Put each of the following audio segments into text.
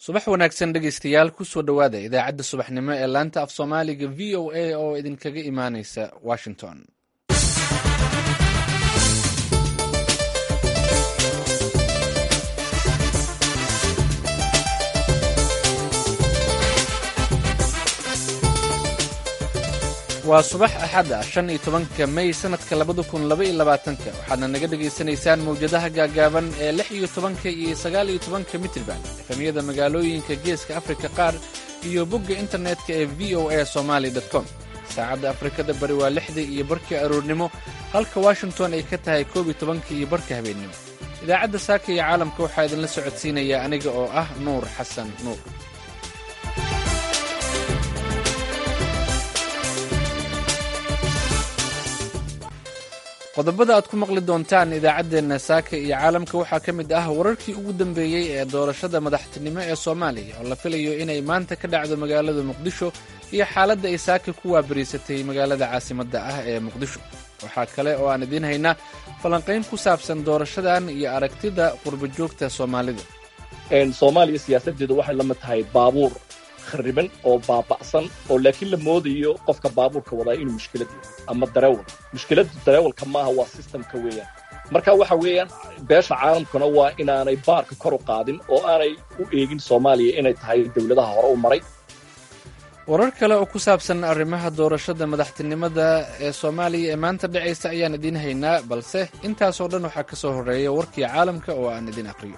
subax wanaagsan dhegaystayaal kusoo dhowaada idaacadda subaxnimo ee laanta af soomaaliga v o a oo idinkaga imaanaysa washington. waa subax axad ah 15 May sanadka 2022 waxaadna naga dhegaysanaysaan mawjadaha gaagaaban ee 16 iyo 19 mitirban efamiyada magaalooyinka geeska Afrika qaar iyo bogga internetka ee voasomali.com. saacadda Afrikada bari waa 6 iyo barkii aroornimo halka Washington ay ka tahay 12 iyo barkii habeenimo. idaacadda saaka iyo caalamka waxaa idinla socodsiinaya aniga oo ah Nuur Xasan Nuur. qodobada aad ku maqli doontaan idaacaddeenna saaka iyo caalamka waxaa ka mid ah wararkii ugu dambeeyey ee doorashada madaxtinimo ee Soomaaliya oo la filayo inay maanta ka dhacdo magaalada Muqdisho iyo xaaladda ay saaka ku waabariisatay magaalada caasimadda ah ee Muqdisho. waxaa kale oo aan idiin haynaa falanqayn ku saabsan doorashadan iyo aragtida qurbo-joogta Soomaalida. Soomaaliya siyaasadeedu waxay la mid tahay baabuur khariban oo baaba'san oo laakiin la moodayo qofka baabuurka wadaa inuu mushkilad ama darawal mushkiladu darawalka maaha waa systemka weeyaan. marka waxa weeyaan beesha caalamkuna waa inaanay baarka kor u qaadin oo aanay u eegin Soomaaliya inay tahay dawladaha hore u maray. warar kale oo ku saabsan arrimaha doorashada madaxtinimada ee Soomaaliya ee maanta dhacaysa ayaan idiin haynaa, balse intaas oo dhan waxaa ka soo horeeya warkii caalamka oo aan idiin aqriyo.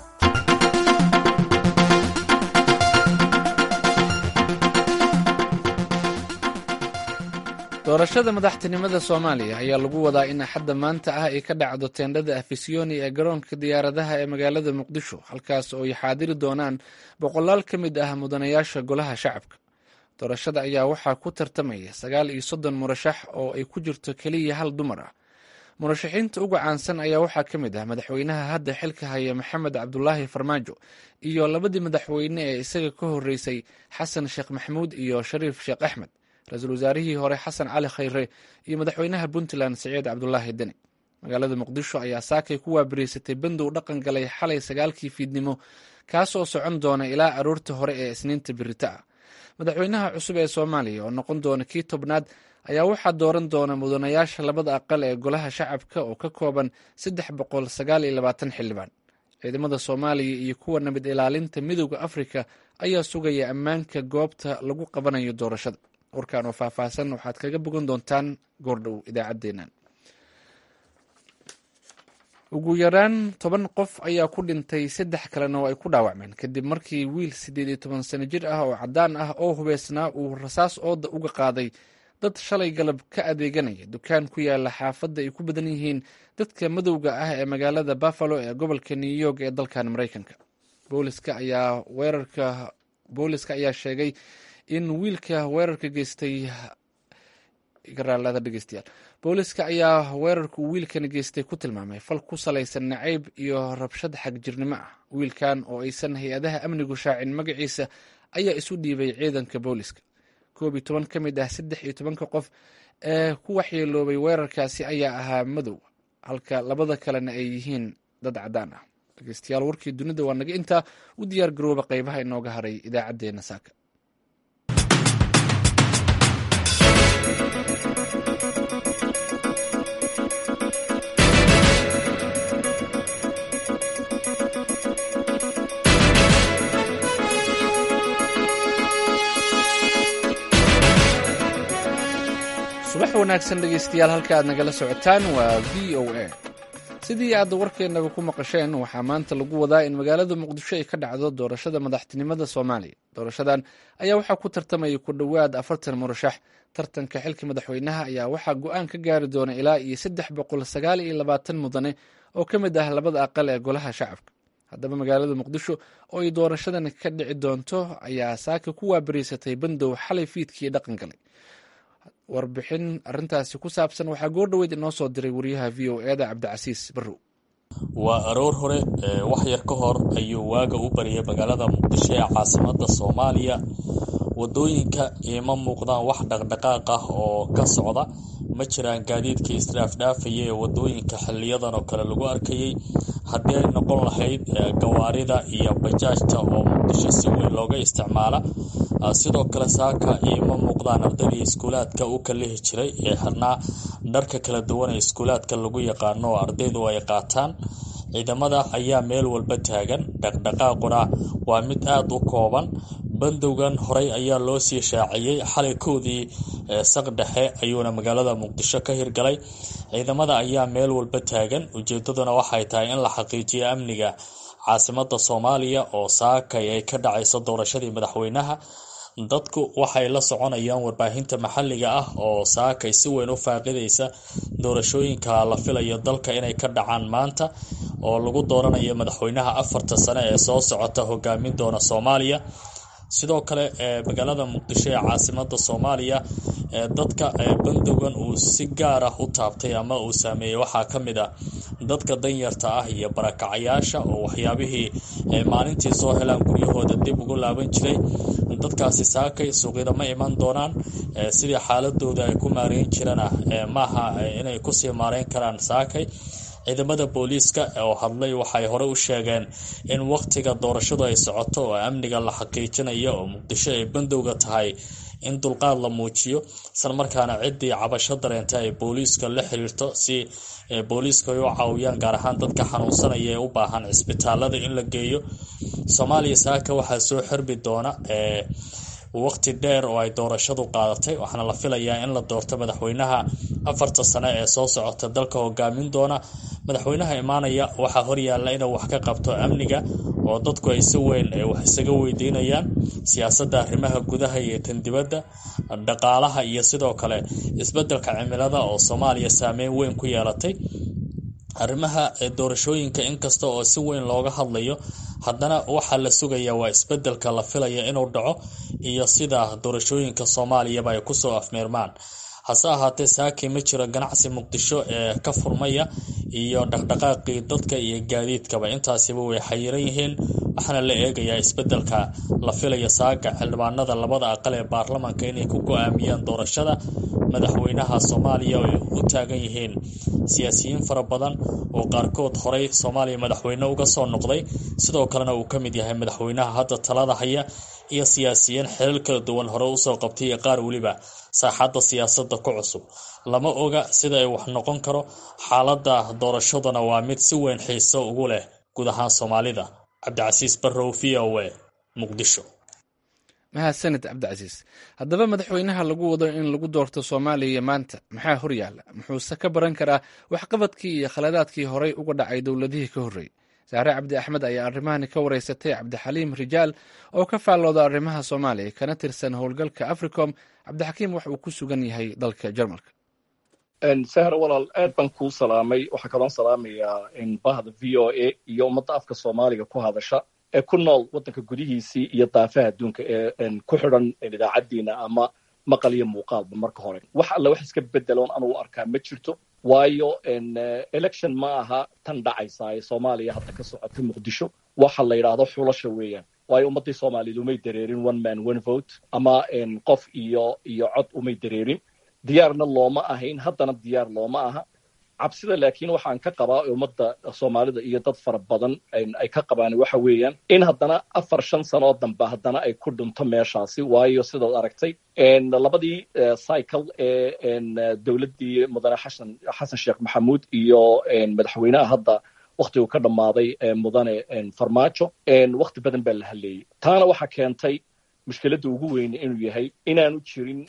doorashada madaxtinimada Soomaaliya ayaa lagu wadaa in axadda maanta ah ay ka dhacdo teendhada Afisiyoni ee garoonka diyaaradaha ee magaalada Muqdisho, halkaas oo ay xaadiri doonaan boqolaal ka mid ah mudanayaasha golaha shacabka. doorashada ayaa waxaa ku tartamaya 39 murashax oo ay ku jirto keliya hal dumar ah. murashaxiinta ugu caansan ayaa waxaa ka mid ah madaxweynaha hadda xilka haya Maxamed Cabdulaahi Farmaajo iyo labadii madaxweyne ee isaga ka horeysay Xasan Sheekh Maxamuud iyo Shariif Sheekh Axmed, ra-iisul wasaarihii hore Xasan Cali Khayre iyo madaxweynaha Puntland Siciid Cabdulaahi Deni. magaalada Muqdisho ayaa saakay ku waabariisatay bandow dhaqan galay xalay 9 fiidnimo kaas oo socon doona ilaa aroorta hore ee Isniinta birita ah. madaxweynaha cusub ee Soomaaliya oo noqon doona kii tobnaad ayaa waxaa dooran doona mudanayaasha labada aqal ee golaha shacabka oo ka kooban 329 xildhibaan. ciidamada Soomaaliya iyo kuwa nabad ilaalinta midowga Afrika ayaa sugaya ammaanka goobta lagu qabanayo doorashada. warkaan oo faahfaahsan waxaad kaga bogan doontaan goordhow idaacaddeennan. ugu yaraan 10 qof ayaa ku dhintay 3 kalena oo ay ku dhaawacmeen kadib markii wiil 18 sano jir ah oo caddaan ah oo hubeysnaa uu rasaas ooda uga qaaday dad shalay galab ka adeeganaya dukaan ku yaala xaafadda ay ku badan yihiin dadka madowga ah ee magaalada Buffalo ee gobolka New York ee dalkan Mareykanka. booliska ayaa sheegay in wiilka weerarka geystay booliska ayaa weerarku wiilkan geystay ku tilmaamay fal ku salaysan nacayb iyo rabshad xagjirnimo ah. wiilkan oo aysan hay-adaha amnigu shaacin magaciisa ayaa isu dhiibay ciidanka booliska. 12 ka mid ah 13 qof ee ku waxyeeloobay weerarkaasi ayaa ahaa madow, halka labada kalena ay yihiin dad caddaan ah. dhegeystayaal, warkii dunida waa naga intaa. u diyaar garooba qaybaha inooga haray idaacaddeenna saaka. subax wanaagsan dhegaystayaal, halka aad nagala socotaan waa v o a. sidii aad warkeennaba ku maqasheen, waxaa maanta lagu wadaa in magaalada Muqdisho ay ka dhacdo doorashada madaxtinimada Soomaaliya. doorashadan ayaa waxaa ku tartamaya ku dhowaad 40 murashax. tartanka xilka madaxweynaha ayaa waxaa go'aan ka gaari doona ilaa iyo 329 mudane oo ka mid ah labada aqal ee golaha shacabka. haddaba magaalada Muqdisho oo ay doorashadan ka dhici doonto ayaa saaka ku waabariisatay bandow xalay fiidkii dhaqan galay. warbixin arrintaasi ku saabsan waxaa goordhoweyd inoo soo diray wariyaha v o a da Cabdicasiis Barrow. waa aroor hore wax yar ka hor ayuu waaga u bariyay magaalada Muqdisho ee caasimadda Soomaaliya. wadooyinka ima muuqdaan wax dhaqdhaqaaq ah oo ka socda, ma jiraan gaadiidkii isdhaafdhaafayay ee wadooyinka xiliyadan oo kale lagu arkayay haddii ay noqon lahayd gawaarida iyo bajaajta oo muqdisho si weyn looga isticmaala. sidoo kale saaka ima muuqdaan ardaydii iskuulaadka u kalihi jiray ee xirnaa dharka kala duwan ee iskuulaadka lagu yaqaano oo ardaydu ay qaataan. ciidamada ayaa meel walba taagan, dhaqdhaqaaquna waa mid aada u kooban. bandowgan horey ayaa loo sii shaaciyey xalay koodii saq dhexe ayuuna magaalada muqdisho ka hirgalay. ciidamada ayaa meel walba taagan, ujeedaduna waxay tahay in la xaqiijiyo amniga caasimada Soomaaliya oo saakay ay ka dhacayso doorashadii madaxweynaha. dadku waxay la soconayaan warbaahinta maxalliga ah oo saakay si weyn u faaqidaysa doorashooyinka la filayo dalka inay ka dhacaan maanta oo lagu dooranayo madaxweynaha 4 sano ee soo socota hogaamin doona Soomaaliya. sidoo kale magaalada muqdisho ee caasimada Soomaaliya dadka bandowgan uu si gaar ah u taabtay ama uu saameeyay waxaa ka mid ah dadka danyarta ah iyo barakacayaasha oo waxyaabihii maalintii soo helaan guryahooda dib ugu laaban jiray. dadkaasi saakay suuqyada ma iman doonaan, sidii xaaladooda ay ku maareyn jirana maaha inay kusii maareyn karaan saakay. ciidamada booliiska oo hadlay waxay hore u sheegeen in waqtiga doorashadu ay socoto oo amniga la xaqiijinayo oo muqdisho ay bandowga tahay in dulqaad la muujiyo, isla markaana ciddii cabasho dareenta ay booliiska la xiriirto si booliiska ay u caawiyaan gaar ahaan dadka xanuunsanaya ee u baahan cisbitaalada in la geeyo. Soomaaliya saaka waxaa soo xirbi doona waqti dheer oo ay doorashadu qaadatay, waxaana la filayaa in la doorto madaxweynaha 4 sano ee soo socota dalka hogaamin doona. madaxweynaha imaanaya waxaa horyaala inuu wax ka qabto amniga oo dadku ay si weyn wax isaga weydiinayaan siyaasadda arrimaha gudaha iyo tan dibadda, dhaqaalaha iyo sidoo kale isbeddelka cimilada oo Soomaaliya saameyn weyn ku yeelatay. arrimaha doorashooyinka inkasta oo si weyn looga hadlayo, haddana waxaa la sugayaa waa isbeddelka la filayo inuu dhaco iyo sida doorashooyinka Soomaaliyaba ay kusoo afmeermaan. hase ahaatee saakay ma jiro ganacsi muqdisho ee ka furmaya iyo dhaqdhaqaaqii dadka iyo gaadiidkaba intaasiba way xayiran yihiin. waxaana la eegayaa isbeddelka la filayo saaka xildhibaanada labada aqal ee baarlamaanka inay ku go'aamiyaan doorashada madaxweynaha Soomaaliya oo ay u taagan yihiin siyaasiyiin fara badan oo qaarkood horey Soomaaliya madaxweyne uga soo noqday, sidoo kalena uu ka mid yahay madaxweynaha hadda talada haya, iyo siyaasiyiin xilal kala duwan hore u soo qabtay iyo qaar waliba saaxadda siyaasadda ku cusub. lama oga sida ay wax noqon karo. xaaladda doorashaduna waa mid si weyn xiiso ugu leh guud ahaan Soomaalida. Cabdicasiis Barrow, VOA, Muqdisho. mahadsanid Cabdicasiis. haddaba madaxweynaha lagu wado in lagu doorto Soomaaliya maanta maxaa horyaala, muxuuse ka baran karaa waxqabadkii iyo khaladaadkii horey uga dhacay dowladihii ka horreeyay? Saare Cabdi Axmed ayaa arrimahani ka wareysatay Cabdixaliim Rijaal oo ka faallooda arrimaha Soomaaliya kana tirsan howlgalka Africom. Cabdixakiim waxa uu ku sugan yahay dalka Jarmalka. sahar walaal aad baan kuu salaamay. waxaa kaloo salaamayaa bahda VOA iyo ummadda afka Soomaaliga ku hadasha ee ku nool waddanka gudihiisii iyo daafaha adduunka ee ku xidhan idaacaddiina ama maqal iyo muuqaalba. marka hore wax alle wax iska bedeloon anugu arkaa ma jirto, waayo election ma aha tan dhacaysa ee Soomaaliya hadda ka socota Muqdisho. waxa la yidhaahdo xulasho weeyaan, waayo ummaddii Soomaaliyeed umay dareerin one man one vote ama qof iyo cod umay dareerin. diyaarna looma ahayn, haddana diyaar looma aha. cabsida laakiin waxaan ka qabaa ummadda Soomaalida iyo dad fara badan ay ka qabaan waxa weeyaan in haddana 4-5 sano dambe haddana ay ku dhinto meeshaasi, waayo sidaad aragtay labadii cycle ee dowladdii mudane xasan sheekh maxamuud iyo madaxweynaha hadda waqtigu ka dhammaaday mudane farmaajo waqti badan baa la hadleeyey. taana waxaa keentay mushkiladda ugu weyn inuu yahay inaanu jirin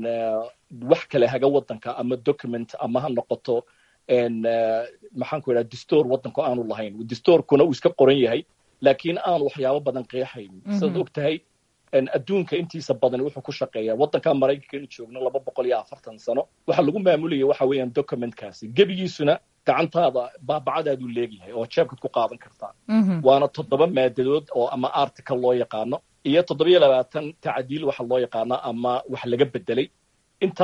wax kale haga waddanka ama document ama ha noqoto maxaan ku idhaha dastuur waddanku aanu lahayn. dastuurkuna uu iska qoran yahay laakiin aan waxyaabo badan qeexayn. sidaad og tahay adduunka intiisa badan wuxuu ku shaqeeyaa waddanka Maraykanka inuu joogno 240 sano waxa lagu maamulaya waxa weeyaan documentkaasi gebigiisuna gacantaada baabacadaadu leeyahay oo jeebkad ku qaadan kartaa. waana 7 maadadood oo ama article loo yaqaano iyo 27 tacdiil waxa loo yaqaano ama wax laga bedelay. inta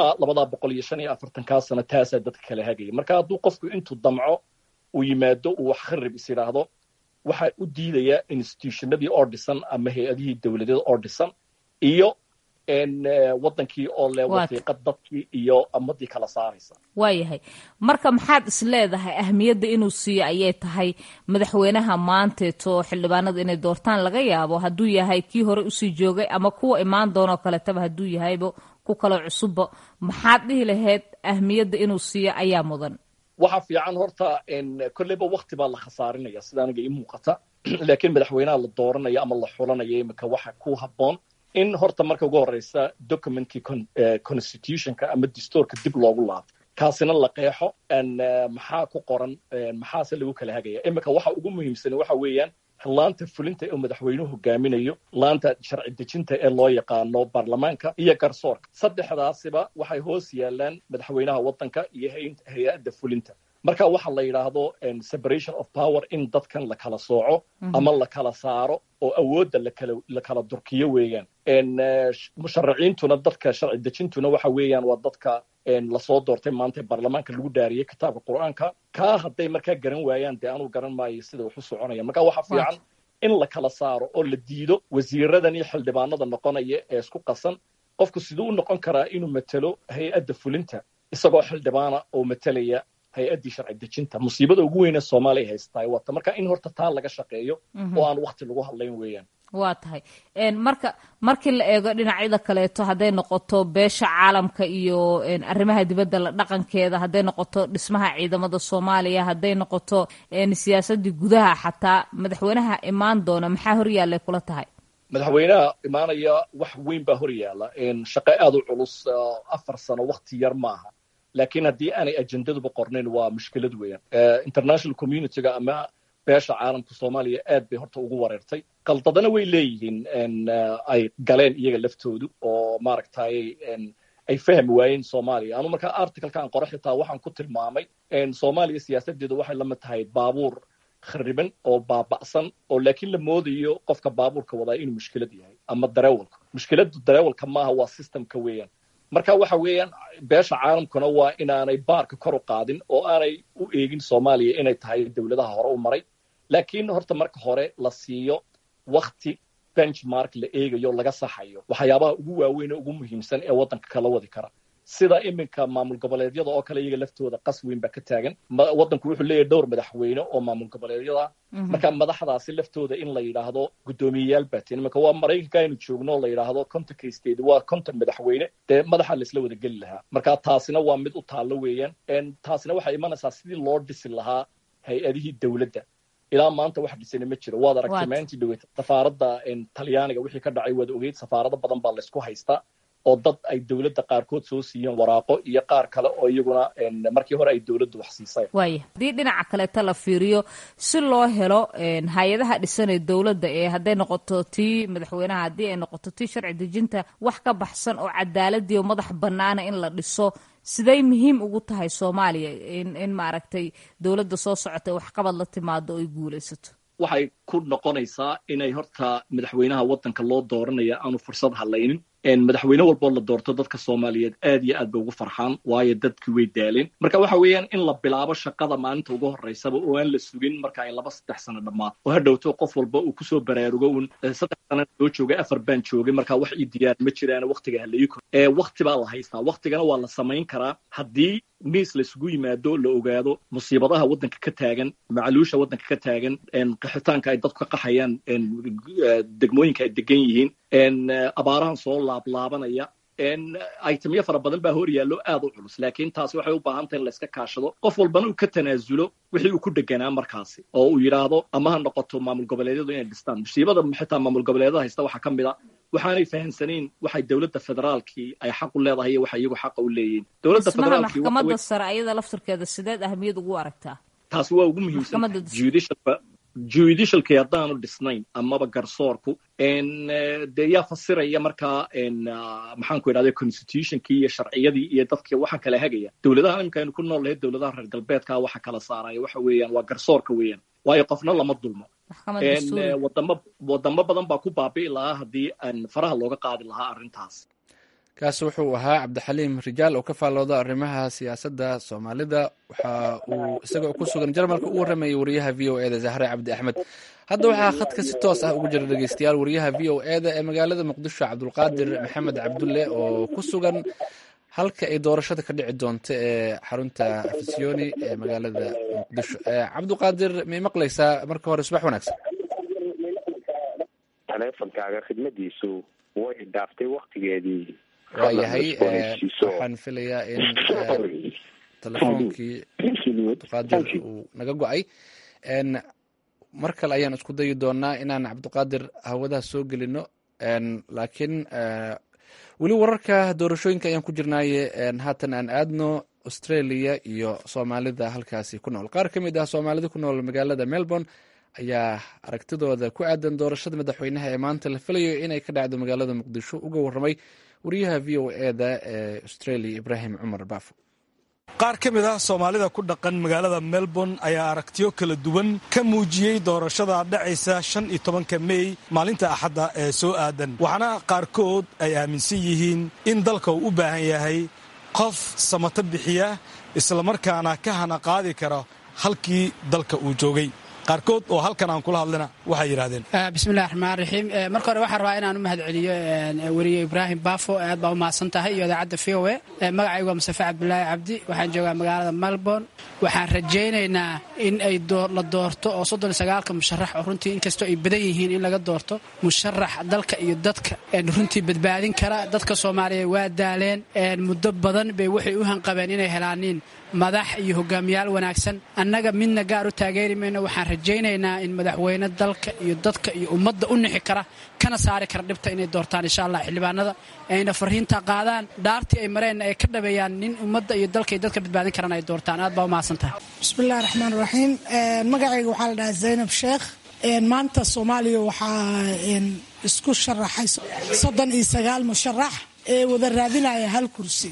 245 sano taasa dadka kala hagaya. marka hadduu qofku intuu damco uu yimaado uu wax kharib is yiraahdo, waxa u diidaya institutionadii oo dhisan ama hay'adihii dawladeed oo dhisan iyo wadankii oo le wasiiqad dadkii iyo ummadii kala saaraysa. waayahay marka maxaad is leedahay ahmiyadda inuu siiyo ayay tahay madaxweynaha maanteeto xildhibaanada inay doortaan laga yaabo hadduu yahay kii hore usii joogay ama kuwa imaan doonoo kaletaba hadduu yahayba ku kalo cusubba maxaad dhihi lahayd ahmiyadda inuu siiyo ayaa mudan? waxa fiican horta kolleyba wakti baa la khasaarinaya sida aniga ii muuqata laakiin madaxweynaha la dooranaya ama la xulanaya imika waxa ku habboon in horta marka ugu horeysa documentkii constitutionka ama dastuurka dib loogu laabo kaasina la qeexo maxaa ku qoran maxaase lagu kala hagaya. imika waxa ugu muhiimsan waxa weeyaan laanta fulinta ee madaxweynuhu hogaaminayo, laanta sharci dejinta ee loo yaqaano baarlamaanka iyo garsoorka. saddexdaasiba waxay hoos yaalaan madaxweynaha waddanka iyo hay-adda fulinta. marka waxa la yidhaahdo separation of power in dadkan la kala sooco ama la kala saaro oo awoodda la kala durkiyo weeyaan. musharaciintuna dadka sharci dejintuna waxa weeyaan waa dadka lasoo doortay maanta baarlamaanka lagu dhaariyey kitaabka qur-aanka. kaa hadday markaa garan waayaan dee anuu garan maayo sida wax u soconaya. marka waxa fiican in la kala saaro oo la diido wasiiradan iyo xildhibaanada noqonaya ee isku qasan. qofku siduu u noqon karaa inuu matelo hay-adda fulinta isagoo xildhibaana oo matelaya hay-addii sharci dejinta? musiibada ugu weyne soomaaliya haystaay waata. marka in horta taa laga shaqeeyo oo aan wakti lagu hadlayn weeyaan. waa tahay markii la eego dhinacyada kaleeto hadday noqoto beesha caalamka iyo arrimaha dibadda la dhaqankeeda, hadday noqoto dhismaha ciidamada soomaaliya, hadday noqoto siyaasadii gudaha, xataa madaxweynaha imaan doona maxaa horyaallay kula tahay? madaxweynaha imaanaya wax weyn baa horyaala. shaqo aad u culus, 4 sano wakti yar maaha. laakiin haddii aanay ajendaduba qornayn waa mushkilad weeyaan. international communityga ama beesha caalamka soomaaliya aad bay horta ugu wareertay. qaldadana way leeyihiin ay galeen iyaga laftoodu oo maaragtay ay fahmi waayeen soomaaliya. anu markaa articlekaan qora xitaa waxaan ku tilmaamay soomaaliya siyaasadeedu waxay lama tahay baabuur khariban oo baaba'san oo laakiin la moodayo qofka baabuurka wadaa inuu mushkilad yahay ama dareewalka. mushkiladu dareewalka maaha, waa systemka weeyaan. marka waxa weeyaan beesha caalamkuna waa inaanay baarka kor u qaadin oo aanay u eegin soomaaliya inay tahay dowladaha hore u maray. laakiin horta marka hore la siiyo wakti benchmark la eegayo laga saxayo waxyaabaha ugu waaweyn ee ugu muhiimsan ee waddanka kala wadi kara. sida iminka maamul goboleedyada oo kale iyaga laftooda qas weyn baa ka taagan. waddanku wuxuu leeyahay dhowr madaxweyne oo maamul goboleedyada marka madaxdaasi laftooda in la yidhaahdo guddoomiyeyaal baatiin. iminka waa maraykanka aynu joogno la yidhaahdo kontonka state waa 50 madaxweyne, dee madaxa laisla wada geli lahaa. marka taasina waa mid u taallo weeyaan. taasina waxay imanaysaa sidii loo dhisi lahaa hay-adihii dowladda. ilaa maanta wax dhisana ma jiro. waad aragtay maalintii dhaweyta safaaradda talyaaniga wixii ka dhacay waad ogeyd. safaarado badan baa laysku haystaa oo dad ay dowladda qaarkood soo siiyeen waraaqo iyo qaar kale oo iyaguna markii hore ay dowladdu wax siisay. waaya haddii dhinaca kaleeta la fiiriyo si loo helo hay-adaha dhisanee dowladda ee hadday noqoto tii madaxweynaha, haddii ay noqoto tii sharci dejinta, wax ka baxsan oo cadaaladii oo madax bannaana in la dhiso, siday muhiim ugu tahay soomaaliya in maaragtay dowladda soo socota waxqabad la timaado oo ay guulaysato? waxay ku noqonaysaa inay horta madaxweynaha waddanka loo dooranaya aanu fursad hadlaynin. madaxweyne walboo la doorto dadka soomaaliyeed aad iyo aad bay ugu farxaan, waayo dadkii way daaleen. marka waxa weeyaan in la bilaabo shaqada maalinta ugu horeysaba oo aan la sugin marka ay 2-3 sano dhammaato oo hadhowto qof walba uu kusoo baraarugo un 3 sano soo joogay 4 baan joogay marka wax ii diyaar ma jiraan waqtiga halayi karo. waqti baa la haystaa. waqtigana waa la samayn karaa haddii miis laisugu yimaado la ogaado musiibadaha waddanka ka taagan, macaluusha waddanka ka taagan, qaxitaanka ay dadku ka qaxayaan degmooyinka ay degan yihiin, abaarahan soo laablaabanaya. itemyo fara badan baa hor yaallo aad u culus. laakiin taasi waxay u baahan tahay in layska kaashado, qof walbana uu ka tanaasulo wixii uu ku deganaa markaasi oo uu yidhaahdo ama ha noqoto maamul goboleedyadu inay dhistaan. musiibada xitaa maamul goboleedyada haysta waxaa ka mid a waxaanay fahamsanayn waxay dowladda federaalkii ay xaq u leedahay iyo waxay iyagu xaqa u leeyihiin. dowladda federaalkii maxkamadda sare ayada laftirkeeda sideed ahmiyad ugu aragtaa? taasi waa ugu muhiimsan. judicialkii haddaanu dhisnayn amaba garsoorku dee yaa fasiraya markaa maxaan ku idhahda constitutionkii iyo sharciyadii iyo dadkii waxaan kala hagaya. dowladaha imika aynu ku nool lahayd dowladaha reer galbeedka waxa kala saaraya waxa weeyaan waa garsoorka weeyaan, waayo qofna lama dulmo. wadamo badan baa ku baabi'i lahaa haddii aan faraha looga qaadi lahaa arrintaas. kaasi wuxuu ahaa cabdixaliim rijaal oo ka faallooda arrimaha siyaasadda soomaalida. waxa uu isaga ku sugan jarmalka u warramayay wariyaha v o eda zahre cabdi axmed. hadda waxaa khadka si toos ah ugu jira dhegeystayaal wariyaha v o eda ee magaalada muqdisho cabdulqaadir maxamed cabdulle oo ku sugan halka ay doorashada ka dhici doonto ee xarunta afisyooni ee magaalada muqdisho. cabdulqaadir may maqlaysaa? marka hore subax wanaagsan. taleefonkaaga khidmadiisu way dhaaftay waktigeedii. waayahay, waxaan filayaa in telefoonkii cabdiqaadir uu naga go-ay. mar kale ayaan isku dayi doonaa inaan cabdiqaadir hawadaha soo gelino, laakiin weli wararka doorashooyinka ayaan ku jirnaaye. haatan aan aadno australia iyo soomaalida halkaasi ku nool. qaar ka mid ah soomaalida ku nool magaalada melbourne ayaa aragtidooda ku aadan doorashada madaxweynaha ee maanta la filayo inay ka dhacdo magaalada muqdisho uga warramay wariyaha v o eda ee australia ibraahim cumar baafo. qaar ka mid ah soomaalida ku dhaqan magaalada melbourne ayaa aragtiyo kala duwan ka muujiyey doorashada dhacaysa 15 May maalinta axadda ee soo aadan, waxaana qaarkood ay aaminsan yihiin in dalka uu u baahan yahay qof samato bixiya islamarkaana ka hana qaadi kara halkii dalka uu joogay. qaarkood oo halkan aan kula hadlana waxay yidhahdeen bismillahi raxmaan raxiim. marka hore waxaan rabaa inaan u mahad celiyo wariye ibraahim baafo, aad baa u mahadsan tahay, iyo idaacadda v o a. magacaygu waa mustafa cabdulaahi cabdi, waxaan joogaa magaalada melbourne. waxaan rajaynaynaa in ay la doorto oo 39 musharax oo runtii inkastoo ay badan yihiin in laga doorto musharax dalka iyo dadka runtii badbaadin kara. dadka soomaaliyeed waa daaleen, muddo badan bay waxay u hanqabeen inay helaaniin madax iyo hogaamiyaal wanaagsan. annaga midna gaar u taageeri mayno. waxaan rajaynaynaa in madaxweyne dalka iyo dadka iyo ummadda u nixi kara, kana saari kara dhibta inay doortaan insha allah xildhibaanada, ayna fariinta qaadaan, dhaartii ay mareen ay ka dhabeeyaan nin ummadda iyo dalka iyo dadka badbaadin karana ay doortaan. aad baa u mahadsantahay. bismillahi raxmaan raxiim. magacayga waxaa la dhahaa zaynab sheekh. maanta soomaaliya waxaa isku sharaxay 39 musharax ee wada raadinaya hal kursi.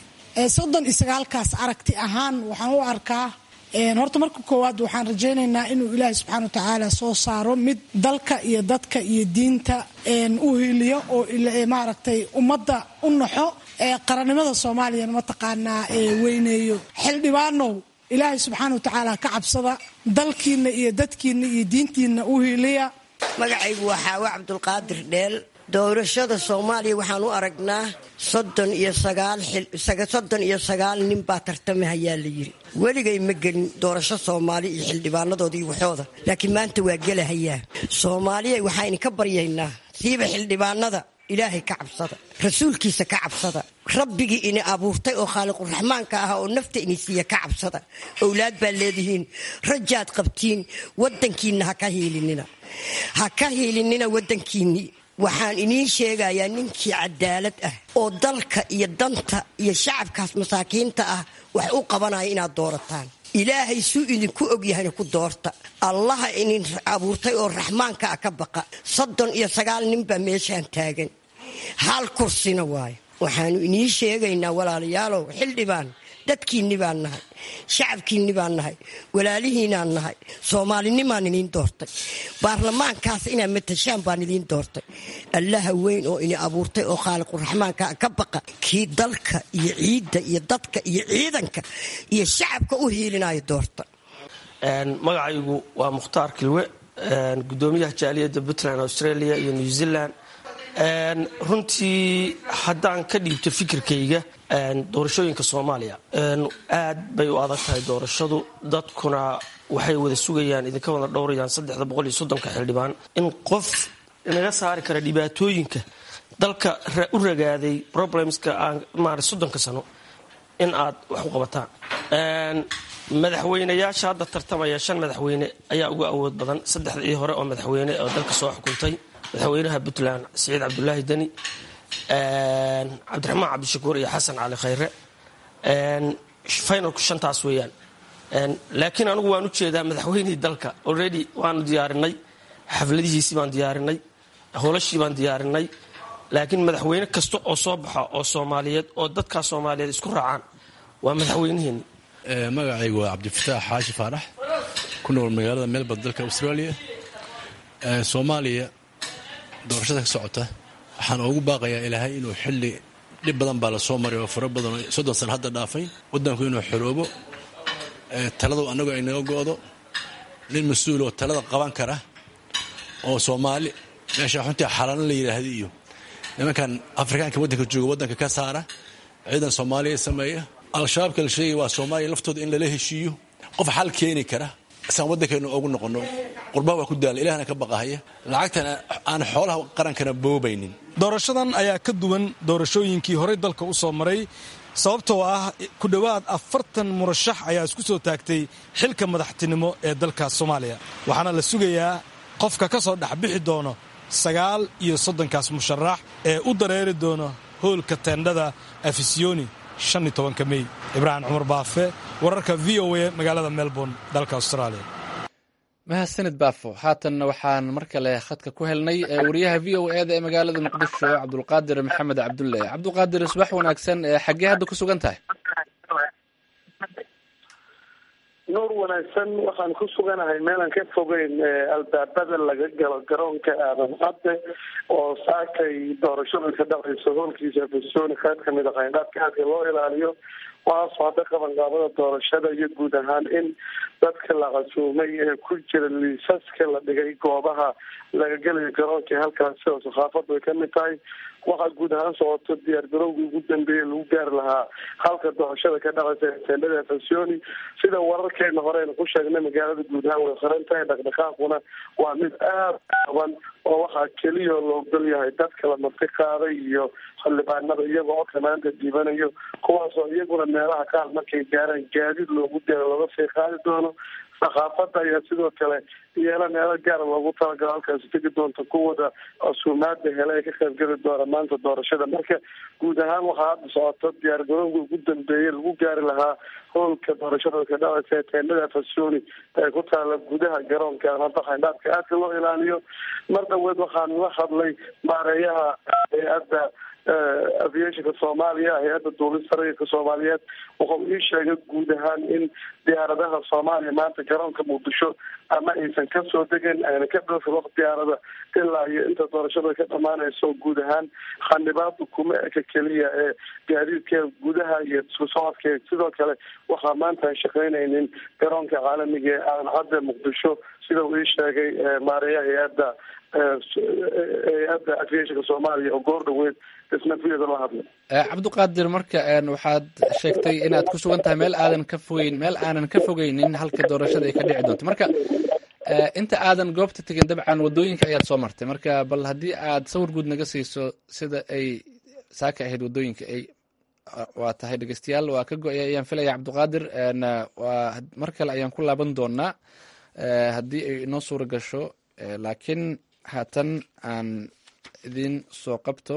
39kaas aragti ahaan waxaan u arkaa, horta marka koowaad waxaan rajaynaynaa inuu ilaahay subxaana watacaala soo saaro mid dalka iyo dadka iyo diinta u hiliyo oo maaragtay ummadda u naxo, qarannimada soomaaliyana mataqaanaa weyneeyo. xildhibaanow ilaahay subxaana watacaala ka cabsada, dalkiina iyo dadkiina iyo diintiina u hiliya. magacaygu waa xaawo cabdulqaadir dheel. doorashada soomaaliya waxaan u aragnaa 39 nin baa tartamahayaa la yidhi. weligay ma gelin doorasho soomaali iyo xildhibaanadooda iyo waxooda, laakiin maanta waa gelahayaa. soomaaliya waxaynu ka baryaynaa siiba xildhibaanada, ilaahay ka cabsada, rasuulkiisa ka cabsada, rabbigii ini abuurtay oo khaaliquraxmaanka ah oo nafta ini siiya ka cabsada. owlaad baad leedihiin, rajaad qabtiin, wadankiinna ha ka hiilinina wadankiinnii. waxaan idiin sheegayaa ninkii cadaalad ah oo dalka iyo danta iyo shacabkaas masaakiinta ah wax u qabanaya inaad doorataan. ilaahay suu idinku ogyahayna ku doorta. allaha idin abuurtay oo raxmaanka ah ka baqa. 39 nin baa meeshaan taagan, hal kursina waayo. waxaanu idiin sheegaynaa walaalayaalow, xildhibaan dadkiinni baan nahay, shacabkiinni baan nahay, walaalihiinaan nahay, soomaalinimaan idiin doortay, baarlamaankaas inaad matashaan baan idiin doortay. allaha weyn oo ini abuurtay oo khaaliquraxmaanka ka baqa, kii dalka iyo ciidda iyo dadka iyo ciidanka iyo shacabka u hiilinaya doorta. magacaygu waa mukhtaar kilwe, gudoomiyaha jaaliyadda puntland, australia iyo new zealand. runtii haddaan ka dhiibto fikirkayga doorashooyinka soomaaliya, aad bay u adag tahay doorashadu. dadkuna waxay wada sugayaan, idinka wada dhowrayaan 330 xildhibaan in qof inaga saari kara dhibaatooyinka dalka u ragaaday, problemska aan 30 sano in aad wax u qabataan. madaxweyneyaasha hadda tartamaya 5 madaxweyne ayaa ugu awood badan 3 hore oo madaxweyne oo dalka soo xukuntay. madaxweynaha puntland siciid cabdulaahi deni, cabdiraxmaan cabdishakuur iyo xasan cali khayre. finalku 5taas weeyaan. laakiin anigu waan u jeedaa madaxweynihii dalka already waanu diyaarinay, xafladihiisii baan diyaarinay, howlashii baan diyaarinay. laakiin madaxweyne kasta oo soo baxa oo soomaaliyeed oo dadkaa soomaaliyeed isku raacaan waa madaxweynaheeni. magacaygu waa cabdifataax xaashi faarax, ku nool magaalada melbourne dalka australia. soomaaliya doorashada ka socota waxaan ugu baaqayaa ilaahay inuu xilli dhib badan baa la soo maray oo fara badan 30 sano hadda dhaafay waddanku inuu xoroobo taladu anagu ay naga go'do nin mas'uul oo talada qaban kara oo Soomaali meesha xunta xalan la yiraahdo iyo nimankan Afrikaanka waddanka jooga waddanka ka saara ciidan Soomaaliya sameeya al-shabaab kala sheegay waa Soomaaliya laftooda in la heshiiyo qof xal keeni kara san waddankeenu ugu noqono qurbaha waa ku daal ilaahna ka baqahaya lacagtan aan xoolaha qarankana boobaynin doorashadan ayaa ka duwan doorashooyinkii hore dalka u soo maray sababtoo ah ku dhawaad 40 murashax ayaa isku soo taagtay xilka madaxtinimo ee dalka Soomaaliya waxaana la sugayaa qofka ka soo dhaxbixi doono 39 musharax ee u dareeri doono hoolka teendhada Afisiyoni 15 May. Ibrahim Umar Baafe, wararka VOA magaalada Melbourne, dalka Australia. mahadsanid baafo haatanna waxaan mar kale khadka ku helnay wariyaha VOA ee magaalada Muqdisho Cabdulqaadir Maxamed Cabdulle. Cabdulqaadir, subax wanaagsan, xagee hadda ku sugan tahay? nuur wanaagsan, waxaan ku suganahay meelan ka fogeyn albaabada laga galo garoonka aadan cadde oo saakay doorashada ka dhacayso hoolkiisa Afisiyoni qayb ka mid ah qayndaadka aadka loo ilaaliyo waxaa socda qabanqaabada doorashada iyo guud ahaan in dadka la casuumay ee ku jira liisaska la dhigay goobaha laga gelayo garoonka halkaasi oo saxaafadu ay ka mid tahay waxaa guud ahaan socoto diyaargarowgii ugu dambeeyey lagu gaari lahaa halka doorashada ka dhacaysa teendhada Afisiyoni sida wararkeena horeyna ku sheegnay magaalada guud ahaan way xiran tahay dhaqdhaqaaquna waa mid aad badan oo waxaa keliya loo ogol yahay dadka la marti qaaday iyo xildhibaanada iyagoo oo kamaanta dhiibanayo kuwaasoo iyaguna meelaha qaar markay gaaraan gaadiid loogu daro looga sii qaadi doono saxaafadda ayaa sidoo kale iyana meelo gaara loogu talagalo halkaasi tegi doonta kuwada casuumaada hele ee ka qaybgeli doona maanta doorashada marka guud ahaan waxaa hadda socoto diyaargarowga ugu dambeeyey lagu gaari lahaa hoolka doorashada ka dhacaysa ee teendhada Afisiyoni ee ku taala gudaha garoonka hadda qayndaadka aadka loo ilaaliyo mar dhaweed waxaan la hadlay maareeyaha hay-adda aviationka Soomaaliya hay-adda duulista rayidka Soomaaliyeed wuxuu ii sheegay guud ahaan in diyaaradaha Soomaaliya maanta garoonka Muqdisho ama aysan ka soo degin ayna ka dhoofin waqti diyaarada ilaa iyo inta doorashada ka dhamaanayso guud ahaan xanibaadu kuma eka keliya ee gaadiidka gudaha iyo isku socodka sidoo kale waxaa maanta aan shaqaynaynin garoonka caalamiga ee aadan cadde Muqdisho sida uu ii sheegay maareeyaha hay-adda aviationka Soomaaliya oo goor dhaweed isna fiida la hadlay. Cabdulqaadir, marka waxaad sheegtay inaad ku sugan tahay meel aanan ka fogeynin halka doorashada ay ka dhici doonto marka inta aadan goobta tegin dabcan wadooyinka ayaad soo martay marka bal haddii aad sawir guud naga siiso sida ay saaka ahayd wadooyinka ay waa tahay dhegeystayaal waa ka go-ay ayaan filaya Cabdulqaadir waa mar kale ayaan ku laaban doonaa haddii ay inoo suura gasho laakiin haatan aan idin soo qabto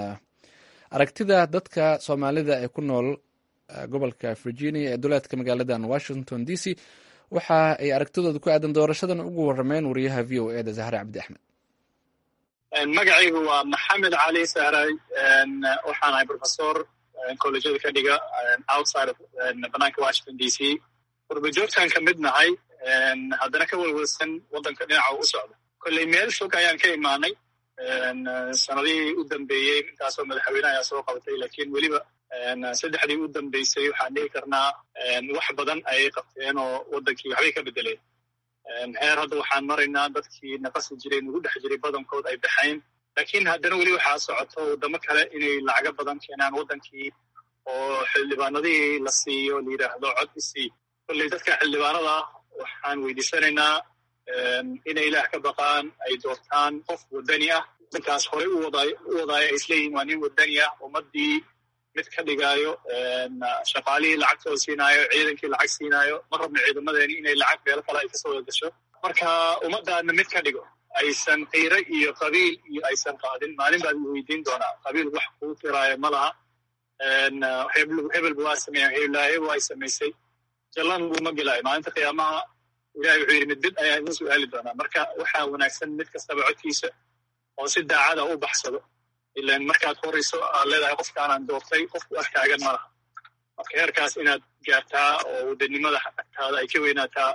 aragtida dadka Soomaalida ee ku nool gobolka Virginia ee duleedka magaaladan Washington DC waxa ay aragtidooda ku aadan doorashadan ugu warameen wariyaha VOA da Zahra Cabdi Axmed. magacaygu waa Maxamed Cali Sahray waxaan ahay professor college-da ka dhiga outside banaanka Washington DC warbajoogtaan ka mid nahay haddana ka walwalsan waddanka dhinaca u socda kolley meel fog ayaan ka imaanay sanadihii u dambeeyey intaasoo madaxweynaha ayaa soo qabatay laakiin weliba saddexdii u dambeysay waxaan dhihi karnaa wax badan ayay qabteen oo waddankii waxbay ka bedeleen heer hadda waxaan maraynaa dadkii naqasi jiray nugu dhex jiray badankood ay baxayn laakiin haddana weli waxaa socoto waddamo kale inay lacago badan keenaan waddankii oo xildhibaanadihii la siiyo la yidhaahdo cod isii kolley dadka xildhibaanada waxaan weydiisanaynaa inay ilaah ka baqaan ay doortaan qof waddani ah dadkaas horey u wadaayo ay isleeyihin waa nin waddani ah ummaddii mid ka dhigaayo shaqaalihii lacagtooda siinaayo ciidankii lacag siinaayo ma rabno ciidamadeeni inay lacag beelo kale ay kasoo wada gasho marka ummaddaadna mid ka dhigo aysan qiiro iyo qabiil iyo aysan qaadin maalin baad weydiin doonaa qabiil wax kuu tiraayo ma laha hebelba waa sameeya heblaahebo ay samaysay jallan buma gelaayo maalinta qiyaamaha ilahay wuxuu yidhi mid ayaa idin su-aali doonaa marka waxaa wanaagsan mid kastaba codkiisa oo si daacada u baxsado ilaan markaad horayso aad leedahay qofkaanaan doortay qofku arkaagan ma laha marka heerkaas inaad gaartaa oo waddanimada agtaada ay ka weynaataa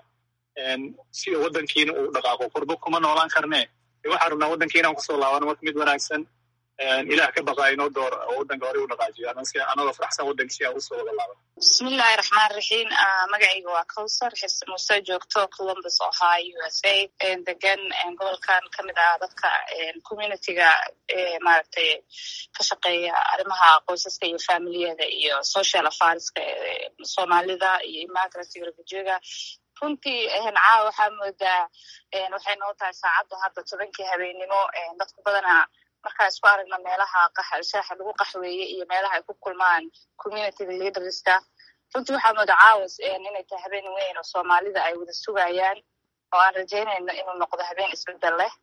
si waddankiina uu dhaqaaqo qurbo kuma noolaan karnee waxaan rabnaa waddankiina aan kusoo laabano marka mid wanaagsan ilaah ka baqaa inoo dooro oo waddanka hore u dhaqaajiyo anagoo faraxsan waddankiisi aan usoo wada laaban. bismillahi raxmaan raxiim. magacayga waa Kawsar Xirsi Muuse, joogto Columbus, Ohio, USA, degan gobolkan kamid ah dadka communityga maaragtay ka shaqeeya arrimaha qoysaska iyo familiyada iyo social affairska Soomaalida iyo immigrant refugeega. runtii caawa waxaa moodaa waxay noo tahay saacadda hadda 7 habeenimo. dadku badanaa markaa isku aragna meelaha shaaxa lagu qaxweeye iyo meelaha ay ku kulmaan community leaderska. runtii waxaa moodaa caawas inay tahay habeen weyn oo Soomaalida ay wada sugayaan oo aan rajaynayno inuu noqdo habeen isbedel leh.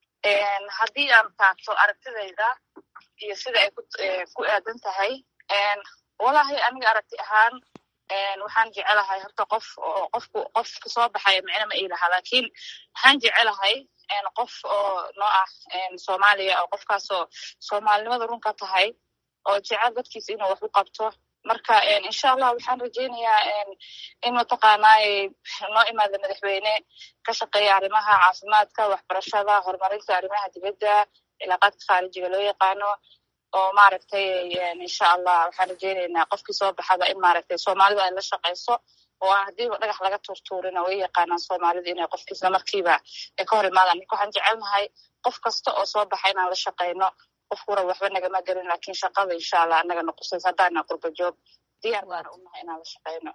haddii aan taagto aragtidayda iyo sida ay ku aadan tahay, walahi aniga aragti ahaan waxaan jecelahay horta qofka soo baxaya micno ma ilaha, laakiin waxaan jecelahay qof oo noo ah Soomaaliya oo qofkaasoo Soomaalinimada run ka tahay oo jecel dadkiisa inuu wax u qabto. marka insha Allah waxaan rajaynayaa in mataqaanaa noo imaado madaxweyne ka shaqeeya arrimaha caafimaadka, waxbarashada, horumarinta arrimaha dibadda, cilaaqaadka khaarijiga loo yaqaano, oo maaragtay insha Allah waxaan rajaynaynaa qofkii soo baxada in maaragtay Soomaalida ay la shaqeyso oo haddii dhagax laga tuurtuurina way yaqaanaan Soomaalida inay qofkiisna markiiba ka hor imaadaan. ninka waxaan jecelnahay qof kasta oo soo baxa inaan la shaqeyno. qofkuna waxba nagama gelin, laakiin shaqada insha Allah anaga noqosaysa haddaana qurba joog diyaar baan u nahay inaan la shaqeyno.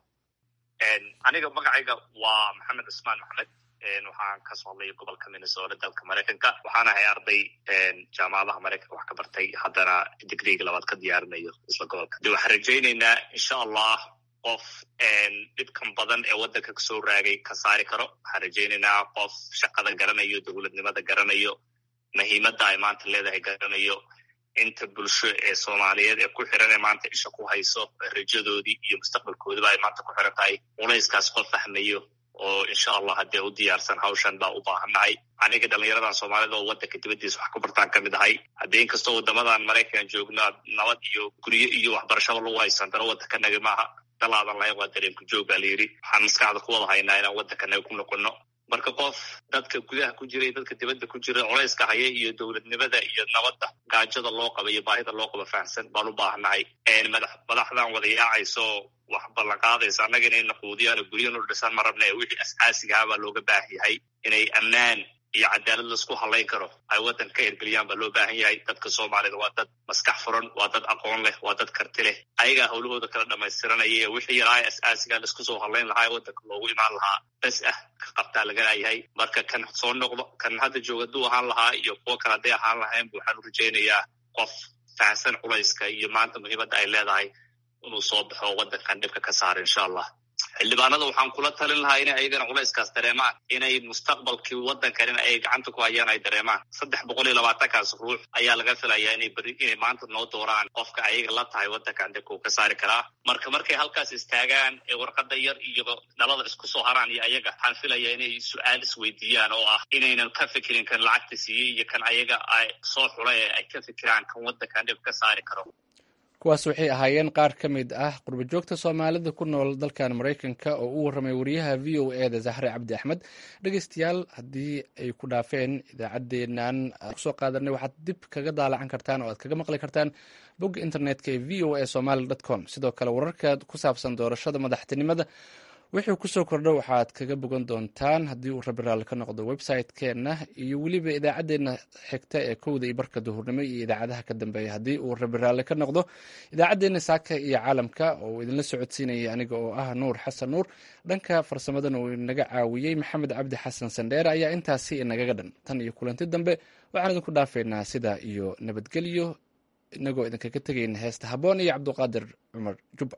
aniga magacayga waa Maxamed Usmaan Maxamed. waxaan ka soo hadlay gobolka Minnesota dalka Mareykanka. waxaan ahay arday jaamacadaha Mareykanka wax ka bartay, haddana digriga labaad ka diyaarinayo isla gobolka. waxaan rajaynaynaa insha Allah qof dhibkan badan ee waddanka kasoo raagay ka saari karo. waxaan rajaynaynaa qof shaqada garanayo, dowladnimada garanayo, muhiimadda ay maanta leedahay garanayo, inta bulsho ee Soomaaliyeed ee ku xiran ee maanta isha ku hayso rajadoodii iyo mustaqbalkoodiba ay maanta ku xiran tahay. culayskaas qof fahmayo oo insha Allah haddee u diyaarsan hawshan baa u baahannahay. aniga dhallinyaradan Soomaalida oo waddanka dibaddiisa wax ku bartaan kamid ahay. haddii inkastoo waddamadan Maraykan joogno nabad iyo guryo iyo waxbarashada lagu haysan dana waddankanaga maaha, dalaadan lahayn waa dareenku joog baa layidhi. waxaan maskaxda ku wada haynaa inaan waddankanaga ku noqono. marka qof dadka gudaha ku jira iyo dadka dibadda ku jira culayska haya iyo dowladnimada iyo nabadda gaajada loo qaba iyo baahida loo qaba fahamsan baan u baahannahay. madaxdan wada yaacayso wax ballanqaadaysa annaga inay naquudiyaan guryo noo dhisaan ma rabna. wixii asaasigaha baa looga baahan yahay inay ammaan iyo cadaalad laisku halayn karo ay waddanka ka hirgeliyaan baa loo baahan yahay. dadka Soomaalida waa dad maskax furan, waa dad aqoon leh, waa dad karti leh. ayagaa howlahooda kala dhamaystiranaya wixii yaraa asaasiga laisku soo halayn lahaa waddanka loogu imaan lahaa bas ka qabtaa laga leeyahay. marka kan soo noqdo kan hadda jooga hadduu ahaan lahaa iyo kuwo kale hadday ahaan lahayn waxaan u rajaynayaa qof fahamsan culayska iyo maanta muhiimadda ay leedahay inuu soo baxo waddankan dhibka ka saara insha Allah. xildhibaanada waxaan kula talin lahaa inay ayagana culayskaas dareemaan, inay mustaqbalkii waddankan in ay gacanta ku hayaan ay dareemaan. 320kaas ruux ayaa laga filayaa inay maanta noo dooraan qofka ayaga la tahay waddankan dhibka uu ka saari karaa. markay halkaas istaagaan ee warqada yar iyo dhalada isku soo haraan iyo ayaga waxaan filayaa inay su-aal isweydiiyaan oo ah inaynan ka fikirin kan lacagta siiyey iyo kan ayaga ay soo xulay ee ay ka fikiraan kan waddankan dhib ka saari karo. kuwaas waxay ahaayeen qaar ka mid ah qurbajoogta Soomaalida ku nool dalkan Mareykanka oo u warramay wariyaha VOA da Zahra Cabdi Axmed. dhegeystayaal haddii ay ku dhaafeen idaacaddeennan soo qaadanay waxaad dib kaga daalacan kartaan oo aad kaga maqli kartaan bogga internetka ee voasomali.com. sidoo kale wararka ku saabsan doorashada madaxtinimada wixii kusoo kordho waxaad kaga bogan doontaan haddii uu Rabbi raalli ka noqdo website-keenna iyo weliba idaacaddeenna xigta ee 1:00 duhurnimo iyo idaacadaha ka dambeeya haddii uu Rabbi raalli ka noqdo. idaacaddeenna saaka iyo caalamka oo idinla socodsiinaya aniga oo ah Nuur Xasan Nuur, dhanka farsamadana uu inaga caawiyey Maxamed Cabdi Xasan Sandheere ayaa intaasi inagaga dhan. tan iyo kulanti dambe waxaan idinku dhaafeynaa sidaa iyo nabadgelyo inagoo idinkaga tegayna heesta Habboon iyo Cabduqaadir Cumar Jubba.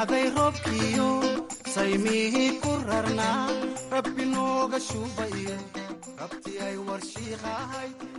aday roobkiyo saymihii ku rarnaa rabbi nooga shuubayo rabti ay warshiiqahay